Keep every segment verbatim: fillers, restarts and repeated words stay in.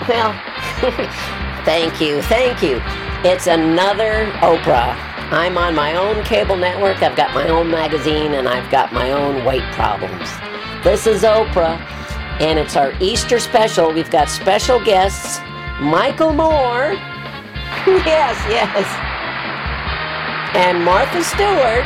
Well, thank you, thank you. It's another Oprah. I'm on my own cable network, I've got my own magazine, and I've got my own weight problems. This is Oprah, and it's our Easter special. We've got special guests, Michael Moore. Yes, yes. And Martha Stewart.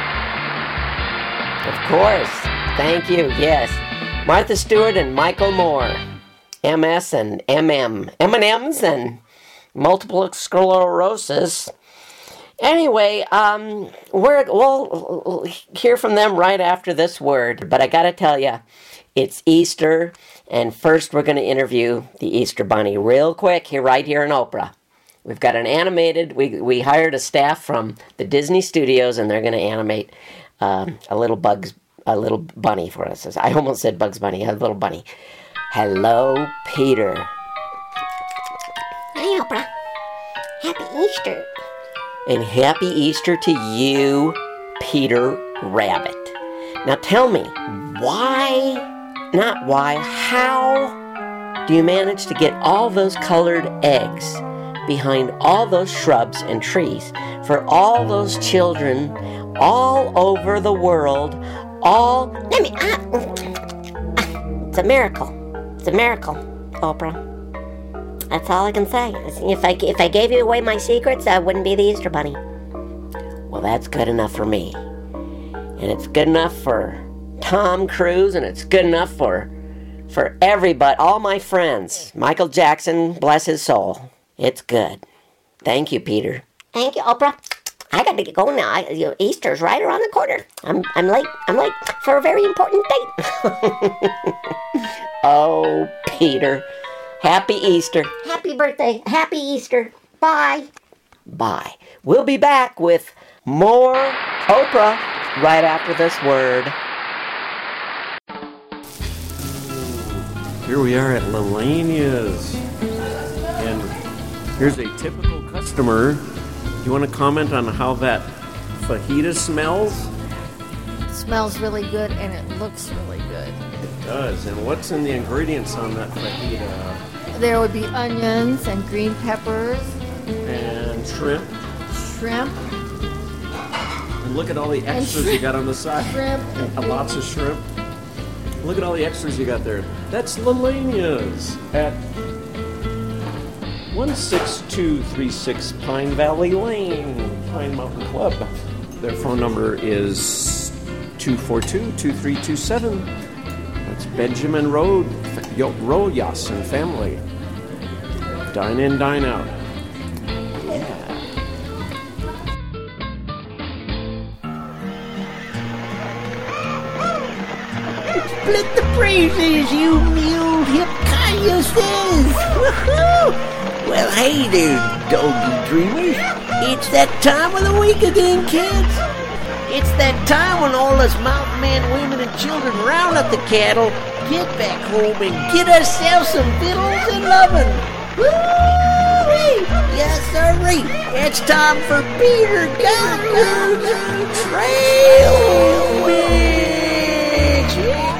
Of course. Thank you, yes. Martha Stewart and Michael Moore. M S and M M. M and M's and multiple sclerosis. Anyway, um, we're, we'll hear from them right after this word. But I got to tell you, it's Easter. And first we're going to interview the Easter Bunny real quick here, right here in Oprah. We've got an animated, we, we hired a staff from the Disney Studios, and they're going to animate um, a little Bugs, a little bunny for us. I almost said Bugs Bunny, a little bunny. Hello, Peter. Hi, Oprah. Happy Easter. And happy Easter to you, Peter Rabbit. Now tell me, why, not why, how do you manage to get all those colored eggs behind all those shrubs and trees for all those children all over the world, all... Let me... Uh, it's a miracle. It's a miracle, Oprah. That's all I can say. If I, if I gave you away my secrets, I wouldn't be the Easter Bunny. Well, that's good enough for me. And it's good enough for Tom Cruise, and it's good enough for for everybody, all my friends. Michael Jackson, bless his soul. It's good. Thank you, Peter. Thank you, Oprah. I got to get going now. I, you know, Easter's right around the corner. I'm I'm late. I'm late for a very important date. Oh, Peter. Happy Easter. Happy birthday. Happy Easter. Bye. Bye. We'll be back with more Oprah right after this word. Here we are at Lelania's. And here's a typical customer. Do you want to comment on how that fajita smells? It smells really good and it looks really good. It does. And what's in the ingredients on that fajita? There would be onions and green peppers. And shrimp. Shrimp. And look at all the extras you got on the side. Shrimp. And lots of shrimp. Look at all the extras you got there. That's Lelania's at one six two three six Pine Valley Lane, Pine Mountain Club. Their phone number is two four two, two three two seven. That's Benjamin Road, Royas and family. Dine in, dine out. Yeah. Split the praises, you mule hip cayuses! Woohoo! Well, hey there, doggy dreamers. It's that time of the week again, kids. It's that time when all us mountain men, women, and children round up the cattle, get back home, and get ourselves some victuals and lovin'. Woo-wee! Yes, sirree. It's time for Peter Gunner's Trail Mix.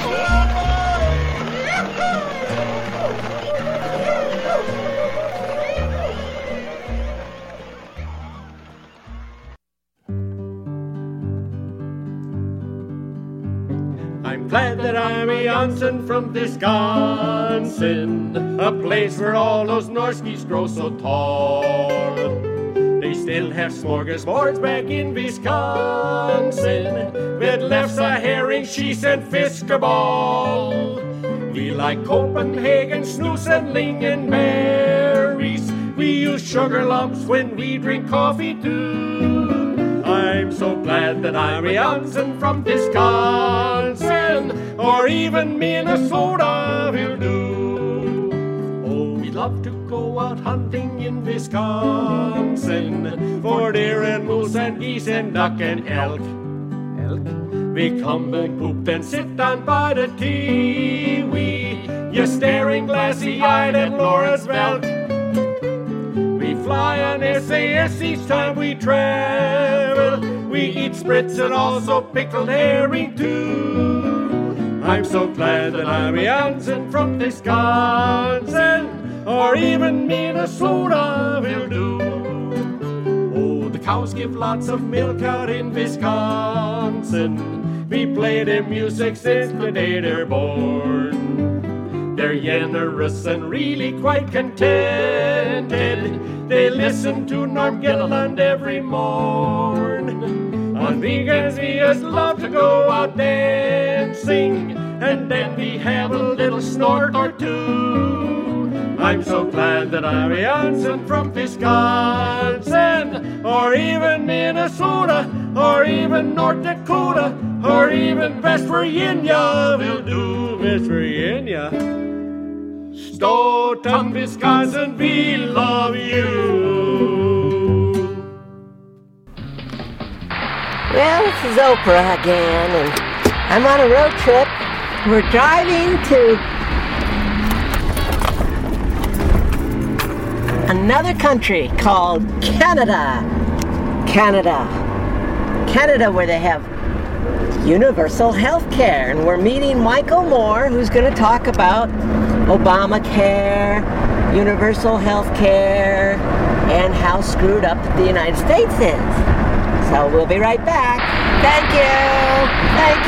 I'm glad that I'm a Janssen from Wisconsin, a place where all those Norskies grow so tall. They still have smorgasbords back in Wisconsin, with lefse, herring, sheese, and fiskeball. We like Copenhagen, snus, and lingonberries. We use sugar lumps when we drink coffee too. I'm so glad that I'm a Janssen from Wisconsin, or even Minnesota will do. Oh, we love to go out hunting in Wisconsin for deer and moose and geese and duck and elk. Elk? We come and poop and sit down by the Tiwi, you staring glassy-eyed at Lawrence Veldt. We fly on S A S each time we travel. We eat spritz and also pickled herring too. I'm so glad that I'm a Janssen from Wisconsin, or even Minnesota will do. Oh, the cows give lots of milk out in Wisconsin. We play their music since the day they're born. They're generous and really quite contented. They listen to Norm Gilliland every morn. On weekends we just love to go out dancing, and then we have a little snort or two. I'm so glad that I'm a Jansen from Wisconsin, or even Minnesota, or even North Dakota, or even West Virginia will do. West Virginia. Stoughton, Wisconsin, we love you. Well, this is Oprah again, and I'm on a road trip. We're driving to another country called Canada. Canada. Canada, where they have universal health care. And we're meeting Michael Moore, who's going to talk about Obamacare, universal health care, and how screwed up the United States is. So we'll be right back. Thank you. Thank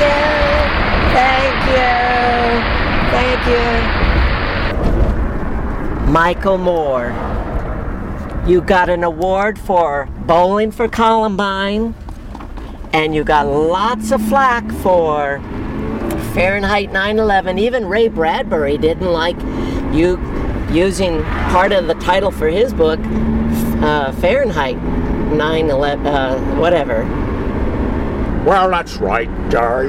you. Thank you. Thank you. Michael Moore, you got an award for Bowling for Columbine, and you got lots of flack for Fahrenheit nine eleven. Even Ray Bradbury didn't like you using part of the title for his book, uh, Fahrenheit nine eleven, uh, whatever. Well, that's right, guys.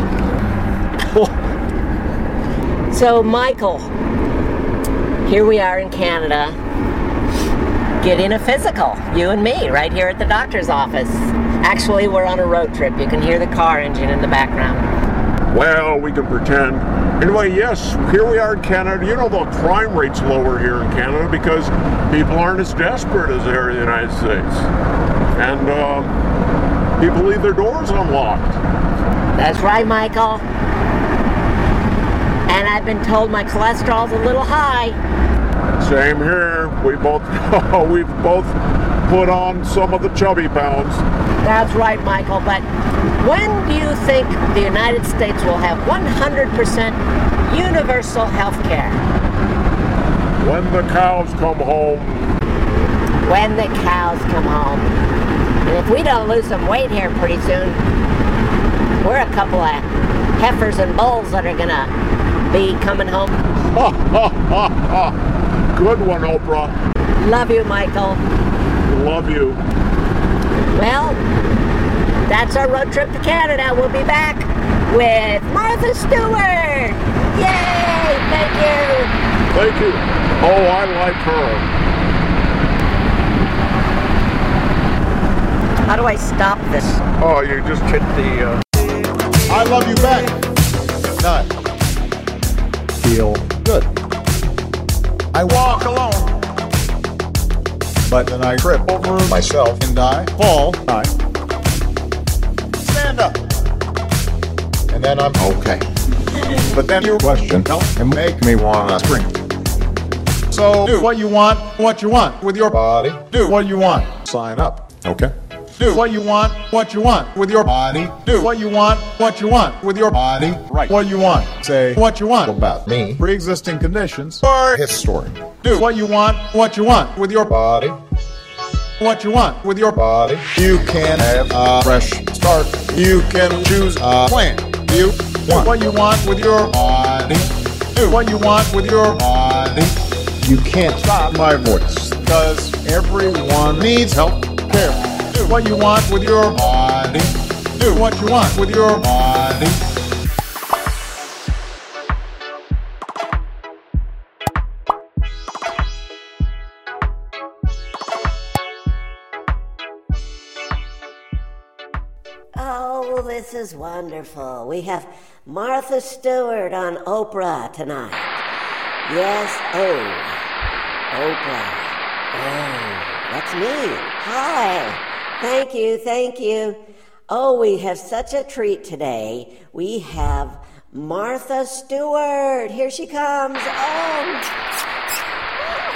So, Michael, here we are in Canada, getting a physical, you and me, right here at the doctor's office. Actually, we're on a road trip. You can hear the car engine in the background. Well, we can pretend. Anyway, yes, here we are in Canada. You know, the crime rate's lower here in Canada because people aren't as desperate as they are in the United States. And uh, people leave their doors unlocked. That's right, Michael. And I've been told my cholesterol's a little high. Same here. We both, we've both put on some of the chubby pounds. That's right, Michael, but when do you think the United States will have one hundred percent universal health care? When the cows come home. When the cows come home. And if we don't lose some weight here pretty soon, we're a couple of heifers and bulls that are gonna be coming home. Ha ha ha ha! Good one, Oprah. Love you, Michael. Love you. Well, that's our road trip to Canada. We'll be back with Martha Stewart. Yay! Thank you. Thank you. Oh, I like her. How do I stop this? Oh, you just hit the... Uh... I love you back. None. Feel good. I walk alone. But then I trip over myself and I fall. I stand up. And then I'm okay. But then your question helps and make me want to scream. So do what you want, what you want with your body. Do what you want. Sign up. Okay. Do what you want, what you want with your body. Do what you want, what you want with your body. Right. What you want. Say what you want about me. Pre-existing conditions or history. Do what you want, what you want with your body. What you want with your body. You can have a fresh start. You can choose a plan. You want what you want with your body. Do what you want with your body. You can't stop my voice, cause everyone needs help care. Do what you want with your body. Do what you want with your body. Oh, this is wonderful. We have Martha Stewart on Oprah tonight. Yes, oh, Oprah. Oh, that's me. Hi. Thank you, thank you. Oh, we have such a treat today. We have Martha Stewart. Here she comes. Oh.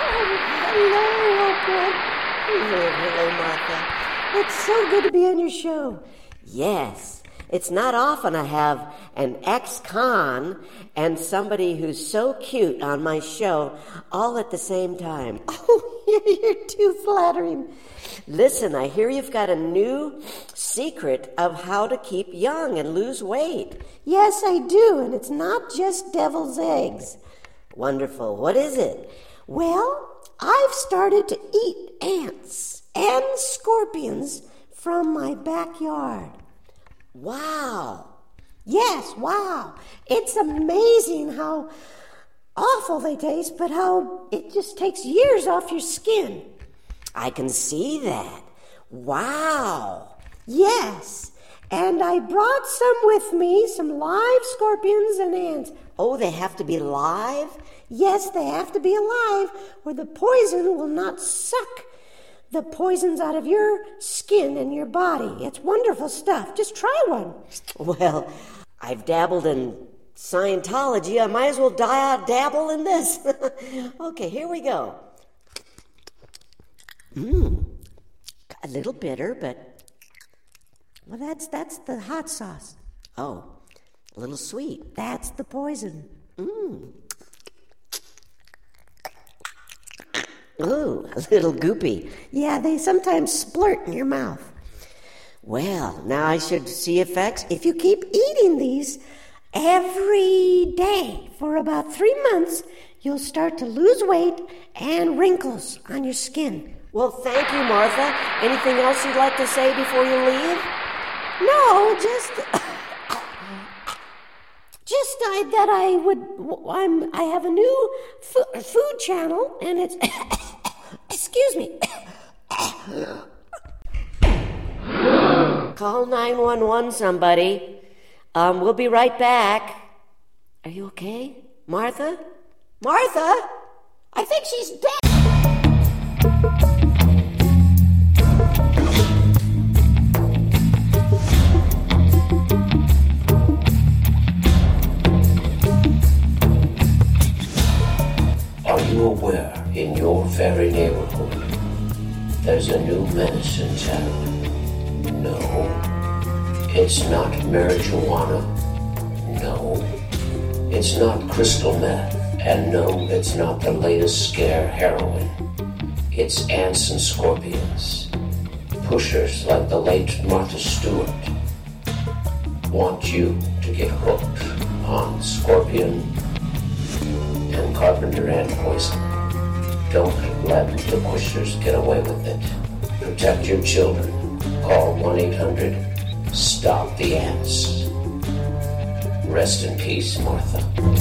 Hello, Oprah. Hello, hello, Martha. It's so good to be on your show. Yes, it's not often I have an ex-con and somebody who's so cute on my show all at the same time. Oh, you're too flattering. Listen, I hear you've got a new secret of how to keep young and lose weight. Yes, I do, and it's not just devil's eggs. Wonderful. What is it? Well, I've started to eat ants and scorpions from my backyard. Wow. Yes, wow. It's amazing how awful they taste, but how it just takes years off your skin. I can see that. Wow. Yes. And I brought some with me, some live scorpions and ants. Oh, they have to be live? Yes, they have to be alive, or the poison will not suck the poisons out of your skin and your body. It's wonderful stuff. Just try one. Well, I've dabbled in Scientology. I might as well di- dabble in this. Okay, here we go. Mmm, a little bitter, but well, that's that's the hot sauce. Oh, a little sweet. That's the poison. Mmm. Ooh, a little goopy. Yeah, they sometimes splurt in your mouth. Well, now I should see effects. If you keep eating these every day for about three months, you'll start to lose weight and wrinkles on your skin. Well, thank you, Martha. Anything else you'd like to say before you leave? No, just... Just I, that I would... I'm, I have a new fo- food channel, and it's... Excuse me. Call nine one one, somebody. Um, we'll be right back. Are you okay? Martha? Martha? I think she's dead. Are you aware in your very neighborhood there's a new menace in town? No. It's not marijuana. No. It's not crystal meth. And no, it's not the latest scare heroin. It's ants and scorpions. Pushers like the late Martha Stewart want you to get hooked on scorpion and carpenter ant poison. Don't let the pushers get away with it. Protect your children. Call one eight hundred stop the ants. Rest in peace, Martha.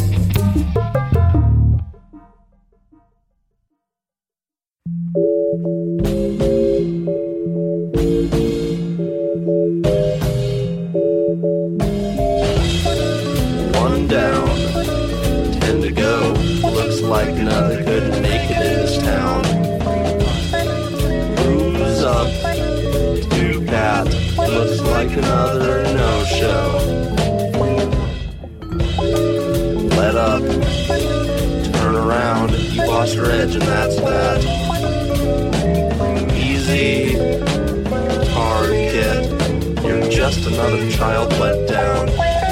One down, ten to go. Looks like another couldn't make it in this town. Who's up? Too bad. Looks like another no-show. Let up. Turn around. You lost your edge and that's that. Easy. Hard, kid. You're just another child let down.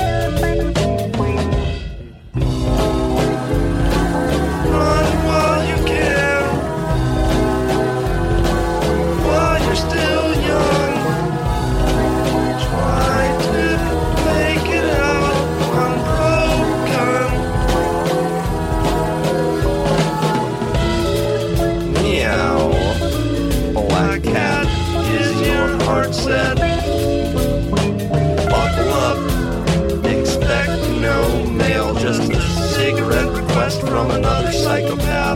Set. Buckle up. Expect no mail, just a cigarette request from another psychopath.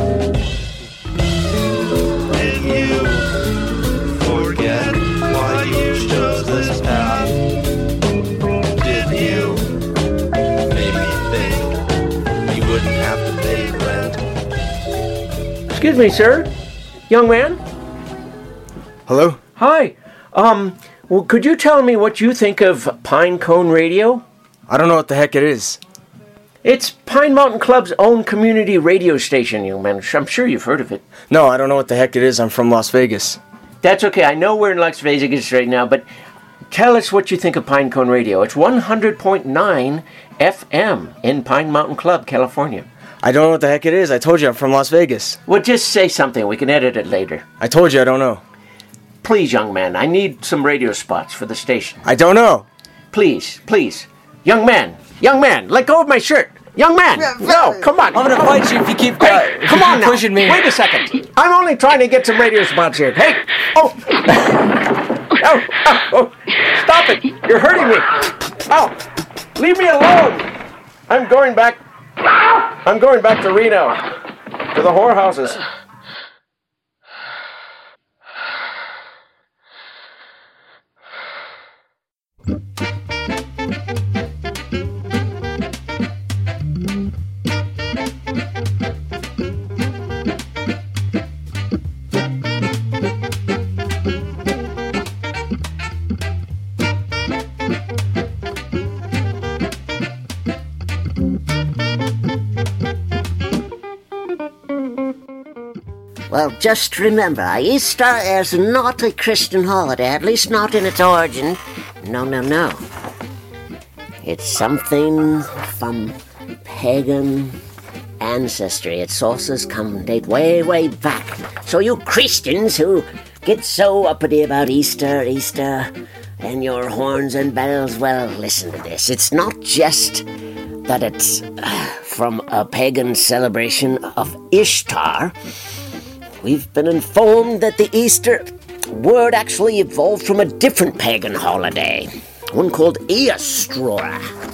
Did you forget why you chose this path? Did you maybe think you wouldn't have to pay rent? Excuse me, sir? Young man? Hello? Hi. Um, well, could you tell me what you think of Pine Cone Radio? I don't know what the heck it is. It's Pine Mountain Club's own community radio station, young man. I'm sure you've heard of it. No, I don't know what the heck it is. I'm from Las Vegas. That's okay. I know we're in Las Vegas right now, but tell us what you think of Pinecone Radio. It's one hundred point nine F M in Pine Mountain Club, California. I don't know what the heck it is. I told you I'm from Las Vegas. Well, just say something. We can edit it later. I told you I don't know. Please, young man, I need some radio spots for the station. I don't know. Please, please. Young man, young man, let go of my shirt. Young man, no, come on. I'm going to fight you if you keep, hey, uh, come you on keep now. pushing me. Wait a second. I'm only trying to get some radio spots here. Hey, oh. oh, oh, oh. Stop it. You're hurting me. Oh, leave me alone. I'm going back. I'm going back to Reno, to the whorehouses. Well, just remember, Easter is not a Christian holiday, at least not in its origin. No, no, no. It's something from pagan ancestry. Its sources come date way, way back. So you Christians who get so uppity about Easter, Easter, and your horns and bells, well, listen to this. It's not just that it's uh, from a pagan celebration of Ishtar. We've been informed that the Easter word actually evolved from a different pagan holiday, one called Eostra.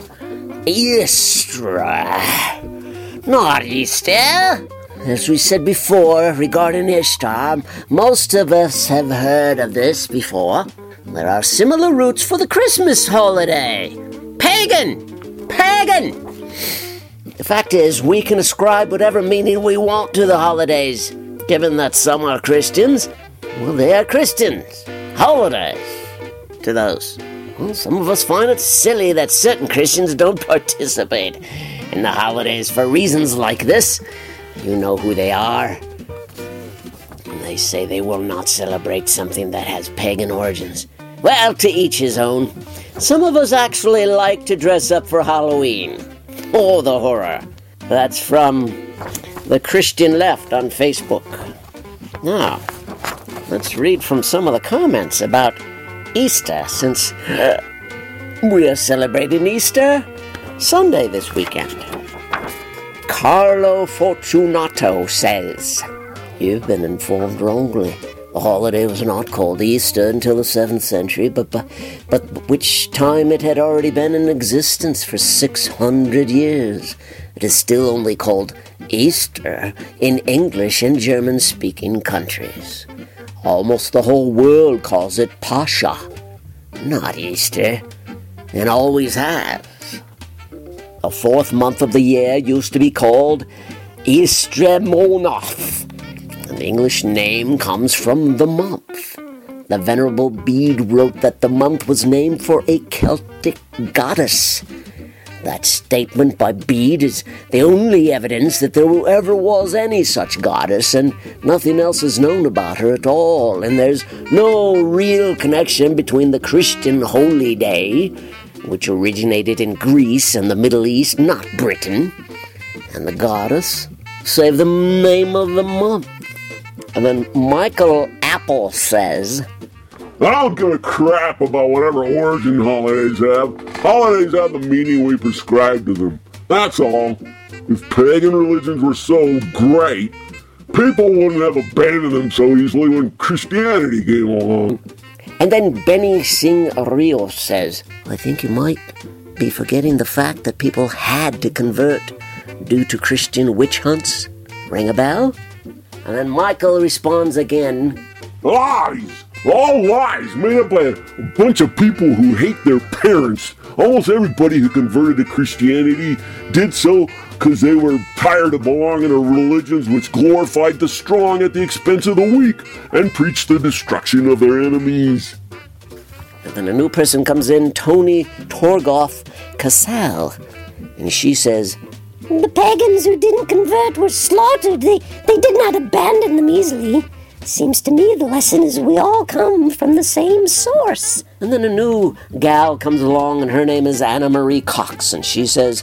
Eostra. Not Easter. As we said before regarding Ishtar, most of us have heard of this before. There are similar roots for the Christmas holiday. Pagan! Pagan! The fact is, we can ascribe whatever meaning we want to the holidays. Given that some are Christians, well, they are Christians. Holidays to those. Well, some of us find it silly that certain Christians don't participate in the holidays for reasons like this. You know who they are. They say they will not celebrate something that has pagan origins. Well, to each his own. Some of us actually like to dress up for Halloween. Oh, the horror. That's from the Christian Left on Facebook. Now, let's read from some of the comments about Easter, since uh, we are celebrating Easter Sunday this weekend. Carlo Fortunato says, "You've been informed wrongly. The holiday was not called Easter until the seventh century, but, but, but which time it had already been in existence for six hundred years. It is still only called Easter in English and German-speaking countries. Almost the whole world calls it Pascha, not Easter, and always has. The fourth month of the year used to be called Eastermonath, and the English name comes from the month. The Venerable Bede wrote that the month was named for a Celtic goddess. That statement by Bede is the only evidence that there ever was any such goddess, and nothing else is known about her at all, and there's no real connection between the Christian holy day, which originated in Greece and the Middle East, not Britain, and the goddess, save the name of the month." And then Michael Apple says, I don't give a crap about whatever origin holidays have. Holidays have the meaning we prescribe to them. That's all. If pagan religions were so great, people wouldn't have abandoned them so easily when Christianity came along. And then Benny Singh Rios says, I think you might be forgetting the fact that people had to convert due to Christian witch hunts. Ring a bell? And then Michael responds again, Lies! All lies made up by a bunch of people who hate their parents. Almost everybody who converted to Christianity did so because they were tired of belonging to religions which glorified the strong at the expense of the weak and preached the destruction of their enemies. And then a new person comes in, Tony Torgoff Casal, and she says, The pagans who didn't convert were slaughtered. They, they did not abandon them easily. Seems to me the lesson is we all come from the same source. And then a new gal comes along, and her name is Anna Marie Cox, and she says,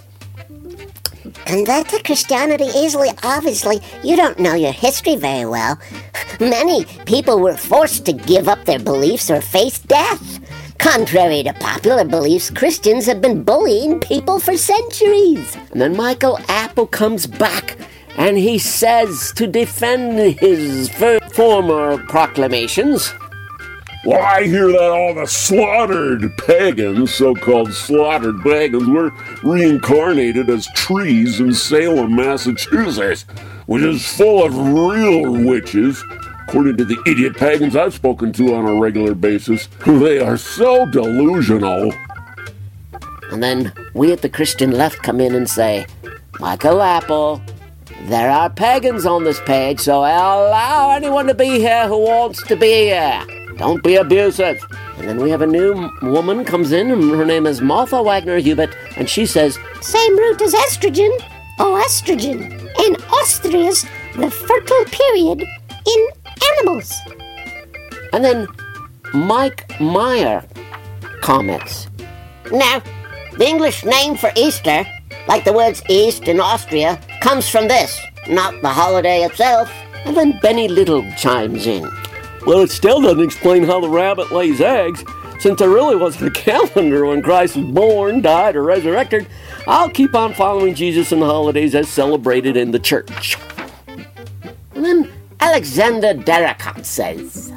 Converted Christianity easily, obviously. You don't know your history very well. Many people were forced to give up their beliefs or face death. Contrary to popular beliefs, Christians have been bullying people for centuries. And then Michael Apple comes back, and he says to defend his f- former proclamations, Well, I hear that all the slaughtered pagans, so-called slaughtered pagans, were reincarnated as trees in Salem, Massachusetts, which is full of real witches. According to the idiot pagans I've spoken to on a regular basis, they are so delusional. And then we at the Christian Left come in and say, Michael Apple, there are pagans on this page, so allow anyone to be here who wants to be here. Don't be abusive. And then we have a new woman comes in, and her name is Martha Wagner Hubert, and she says, Same root as estrogen. Oh, estrogen. In Austria's the fertile period in animals. And then Mike Meyer comments, Now, the English name for Easter, like the words East in Austria, comes from this, not the holiday itself. And then Benny Little chimes in, Well, it still doesn't explain how the rabbit lays eggs. Since there really wasn't a calendar when Christ was born, died, or resurrected, I'll keep on following Jesus and the holidays as celebrated in the church. And then Alexander Daracot says,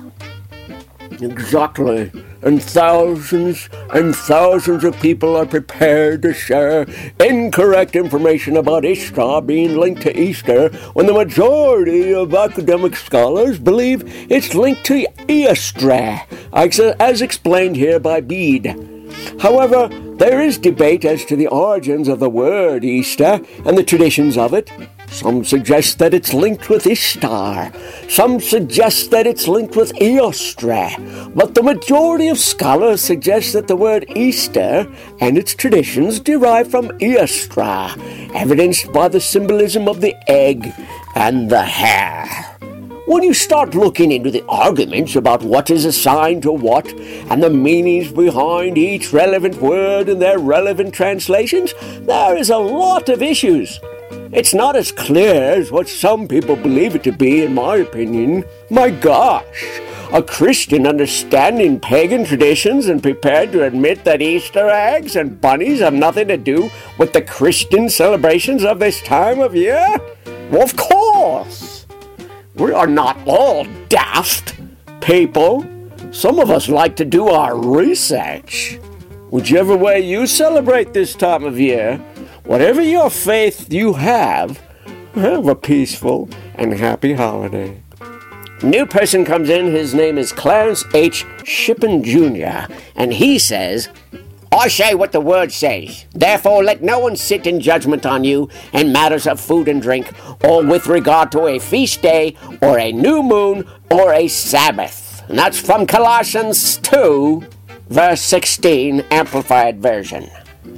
Exactly. And thousands and thousands of people are prepared to share incorrect information about Ishtar being linked to Easter when the majority of academic scholars believe it's linked to Eostre, as explained here by Bede. However, there is debate as to the origins of the word Easter and the traditions of it. Some suggest that it's linked with Ishtar. Some suggest that it's linked with Eostre. But the majority of scholars suggest that the word Easter and its traditions derive from Eostre, evidenced by the symbolism of the egg and the hare. When you start looking into the arguments about what is assigned to what and the meanings behind each relevant word and their relevant translations, there is a lot of issues. It's not as clear as what some people believe it to be, in my opinion. My gosh, a Christian understanding pagan traditions and prepared to admit that Easter eggs and bunnies have nothing to do with the Christian celebrations of this time of year? Well, of course. We are not all daft people. Some of us like to do our research. Whichever way you celebrate this time of year, whatever your faith you have, have a peaceful and happy holiday. New person comes in, his name is Clarence H. Shippen Junior, and he says, I say what the word says. Therefore, let no one sit in judgment on you in matters of food and drink, or with regard to a feast day, or a new moon, or a Sabbath. And that's from Colossians two, verse sixteen, Amplified Version.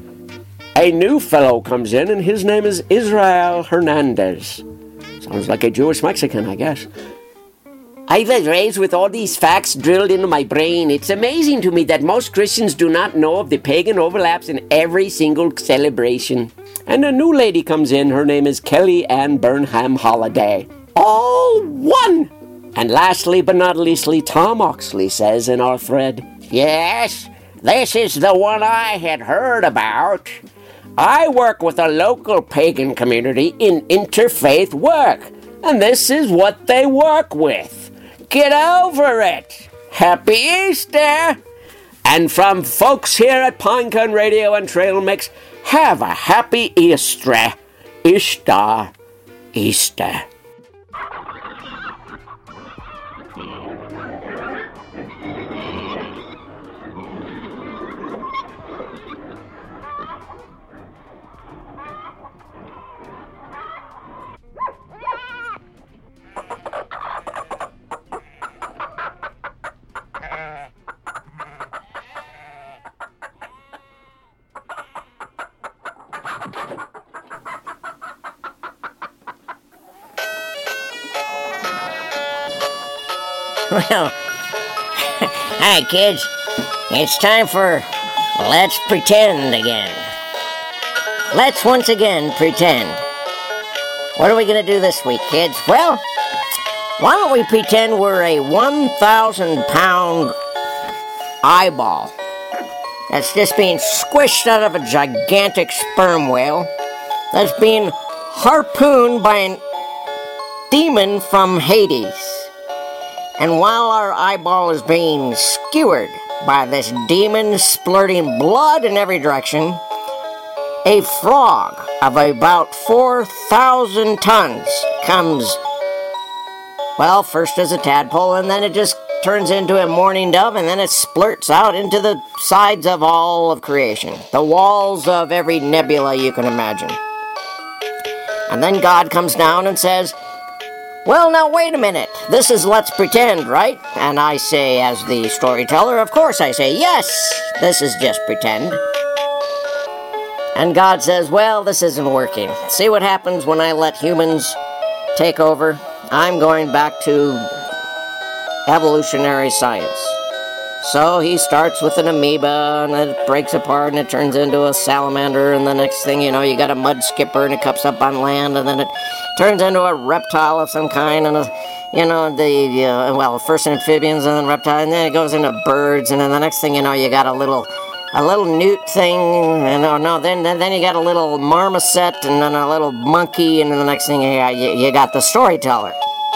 A new fellow comes in, and his name is Israel Hernandez. Sounds like a Jewish Mexican, I guess. I was raised with all these facts drilled into my brain. It's amazing to me that most Christians do not know of the pagan overlaps in every single celebration. And a new lady comes in. Her name is Kelly Ann Burnham Holiday. All one! And lastly, but not leastly, Tom Oxley says in our thread, Yes, this is the one I had heard about. I work with a local pagan community in interfaith work, and this is what they work with. Get over it. Happy Easter! And from folks here at Pinecone Radio and Trail Mix, have a happy Easter. Ishtar. Easter. Well, hi, kids. It's time for Let's Pretend again. Let's once again pretend. What are we going to do this week, kids? Well, why don't we pretend we're a one thousand pound eyeball that's just being squished out of a gigantic sperm whale that's being harpooned by an demon from Hades. And while our eyeball is being skewered by this demon splurting blood in every direction, a frog of about four thousand tons comes, well, first as a tadpole, and then it just turns into a mourning dove, and then it splurts out into the sides of all of creation, the walls of every nebula you can imagine. And then God comes down and says, well, now wait a minute, this is Let's Pretend, right? And I say, as the storyteller, of course I say, yes, this is just pretend. And God says, well, this isn't working. See what happens when I let humans take over? I'm going back to evolutionary science. So he starts with an amoeba, and then it breaks apart, and it turns into a salamander, and the next thing you know, you got a mud skipper, and it comes up on land, and then it turns into a reptile of some kind, and a, you know, the, uh, well, first amphibians, and then reptile, and then it goes into birds, and then the next thing you know, you got a little, a little newt thing, and oh no, then, then you got a little marmoset, and then a little monkey, and then the next thing you got, you, you got the storyteller.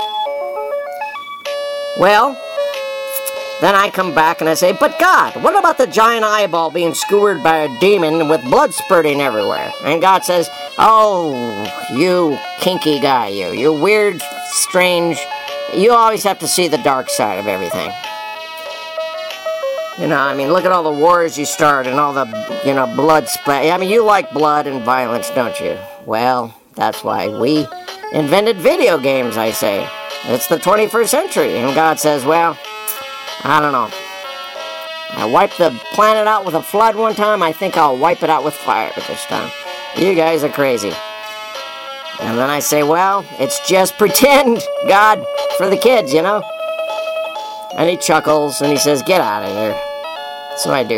Well, then I come back and I say, but God, what about the giant eyeball being skewered by a demon with blood spurting everywhere? And God says, oh, you kinky guy, you. You're weird, strange. You always have to see the dark side of everything. You know, I mean, look at all the wars you start and all the, you know, blood spray. I mean, you like blood and violence, don't you? Well, that's why we invented video games, I say. It's the twenty-first century. And God says, well, I don't know. I wiped the planet out with a flood one time. I think I'll wipe it out with fire this time. You guys are crazy. And then I say, well, it's just pretend, God, for the kids, you know? And he chuckles and he says, get out of here. So I do.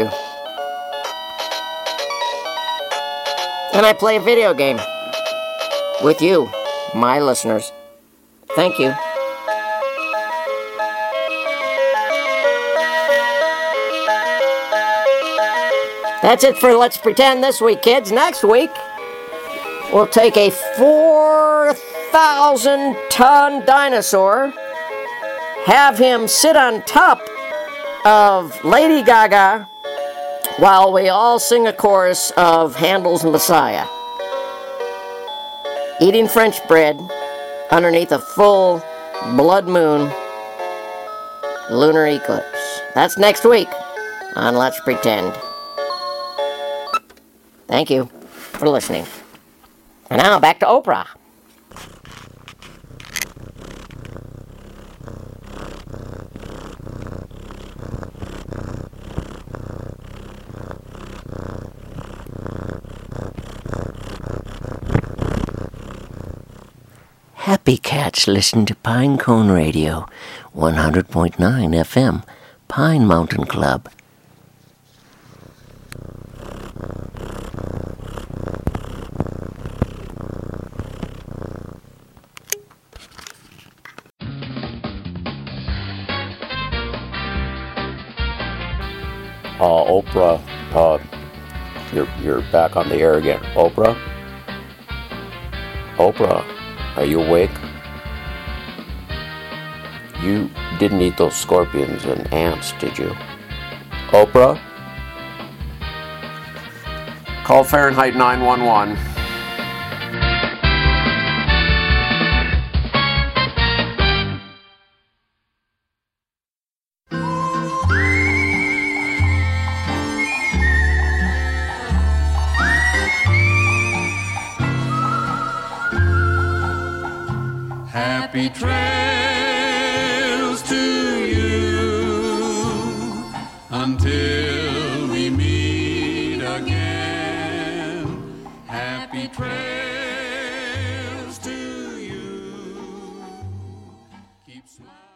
And I play a video game with you, my listeners. Thank you. That's it for Let's Pretend this week, kids. Next week, we'll take a four thousand ton dinosaur, have him sit on top of Lady Gaga while we all sing a chorus of Handel's Messiah, eating French bread underneath a full blood moon lunar eclipse. That's next week on Let's Pretend. Thank you for listening. And now back to Oprah. Happy cats listen to Pine Cone Radio, one hundred point nine F M, Pine Mountain Club. Uh, Oprah, uh, you're, you're back on the air again. Oprah? Oprah, are you awake? You didn't eat those scorpions and ants, did you? Oprah? Call Fahrenheit nine one one. Happy trails to you until we meet again. Happy trails to you. Keep smiling.